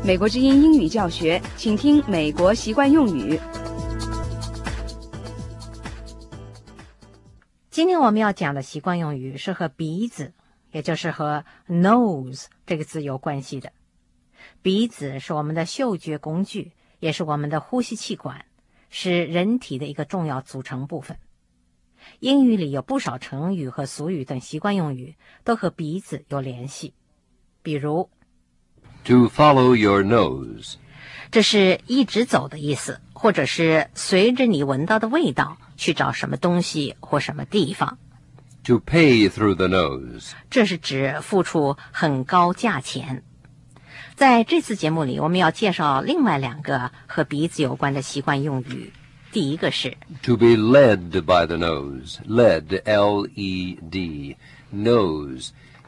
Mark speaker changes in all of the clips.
Speaker 1: 美国之音英语教学，请听美国习惯用语。
Speaker 2: 今天我们要讲的习惯用语是和鼻子，也就是和 nose 这个字有关系的。鼻子是我们的嗅觉工具，也是我们的呼吸气管，是人体的一个重要组成部分。英语里有不少成语和俗语等习惯用语都和鼻子有联系，比如
Speaker 3: To follow your nose.
Speaker 2: 这是一直走的意思，或者是随着你闻到的味道去找什么东西或什么地方。
Speaker 3: To pay through the nose.
Speaker 2: 这是指付出很高价钱。在这次节目里，我们要介绍另外两个和鼻子有关的习惯用语。第一个是
Speaker 3: To be led by the nose. Led, L-E-D. Nose,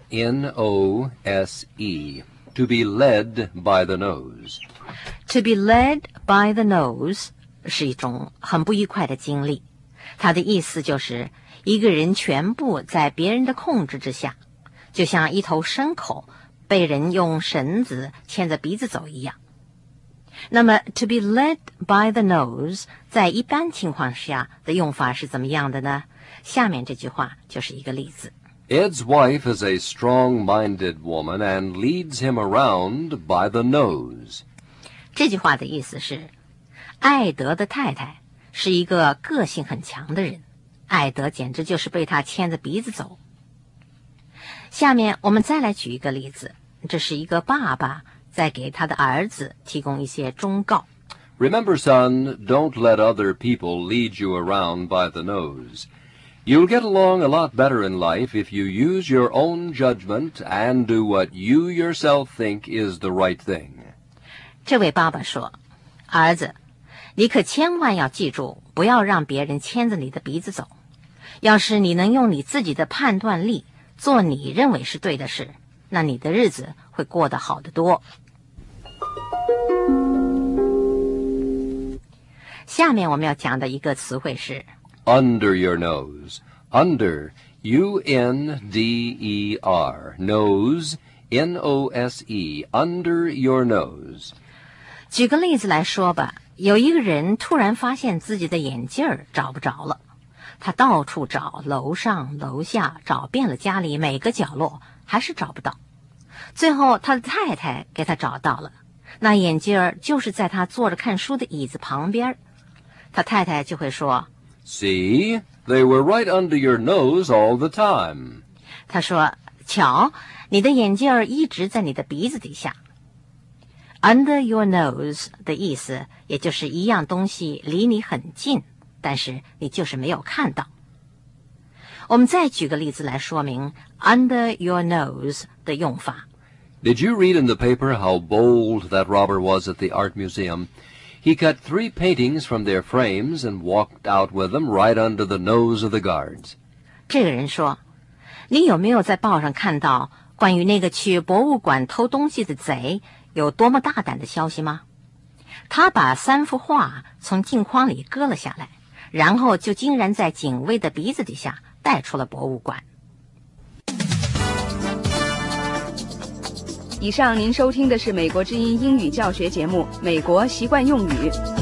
Speaker 3: N-O-S-E. To be led by the nose.
Speaker 2: To be led by the nose 是一种很不愉快的经历。它的意思就是一个人全部在别人的控制之下，就像一头牲口被人用绳子牵着鼻子走一样。那么 to be led by the nose 在一般情况下的用法是怎么样的呢？下面这句话就是一个例子。
Speaker 3: Ed's wife is a strong-minded woman and leads him around by the nose.
Speaker 2: 这句话的意思是，艾德的太太是一个个性很强的人，艾德简直就是被她牵着鼻子走。下面我们再来举一个例子，这是一个爸爸在给他的儿子提供一些忠告。
Speaker 3: Remember, son, don't let other people lead you around by the nose.You'll get along a lot better in life if you use your own judgment and do what you yourself think is the right thing.
Speaker 2: 这位爸爸说，儿子，你可千万要记住，不要让别人牵着你的鼻子走。要是你能用你自己的判断力做你认为是对的事，那你的日子会过得好得多。下面我们要讲的一个词汇是
Speaker 3: Under your nose. Under, U-N-D-E-R. Nose, N-O-S-E. Under your nose.
Speaker 2: 举个例子来说吧，有一个人突然发现自己的眼镜儿找不着了，他到处找，楼上楼下找遍了家里每个角落，还是找不到。最后他的太太给他找到了，那眼镜儿就是在他坐着看书的椅子旁边。他太太就会说
Speaker 3: See, they were right under your nose all the time.
Speaker 2: 他说，瞧，你的眼镜儿一直在你的鼻子底下。Under your nose 的意思也就是一样东西离你很近，但是你就是没有看到。我们再举个例子来说明 under your nose 的用法。
Speaker 3: Did you read in the paper how bold that robber was at the art museum?He cut 3 paintings from their frames and walked out with them right under the nose of the guards.
Speaker 2: 这个人说，你有没有在报上看到关于那个去博物馆偷东西的贼有多么大胆的消息吗？他把3幅画从镜框里割了下来，然后就竟然在警卫的鼻子底下带出了博物馆。
Speaker 1: 以上您收听的是美国之音英语教学节目《美国习惯用语》。